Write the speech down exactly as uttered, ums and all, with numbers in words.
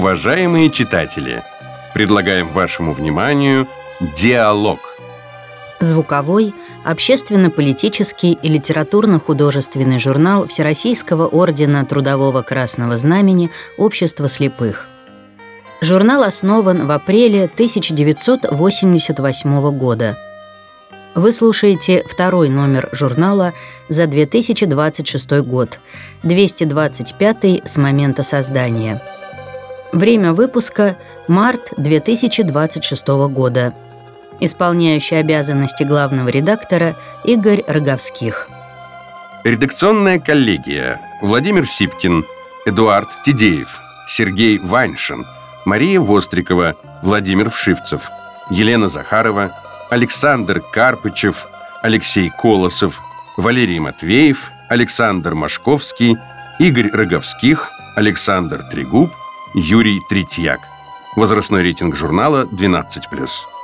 Уважаемые читатели, предлагаем вашему вниманию «Диалог». Звуковой, общественно-политический и литературно-художественный журнал Всероссийского ордена Трудового Красного Знамени Общества слепых. Журнал основан в апреле тысяча девятьсот восемьдесят восьмого года. Вы слушаете второй номер журнала за две тысячи двадцать шестой год, двести двадцать пятый с момента создания. Время выпуска – март две тысячи двадцать шестого года. Исполняющий обязанности главного редактора Игорь Роговских. Редакционная коллегия: Владимир Сипкин, Эдуард Тидеев, Сергей Ваньшин, Мария Вострикова, Владимир Вшивцев, Елена Захарова, Александр Карпычев, Алексей Колосов, Валерий Матвеев, Александр Машковский, Игорь Роговских, Александр Трегуб, Юрий Третьяк. Возрастной рейтинг журнала двенадцать плюс.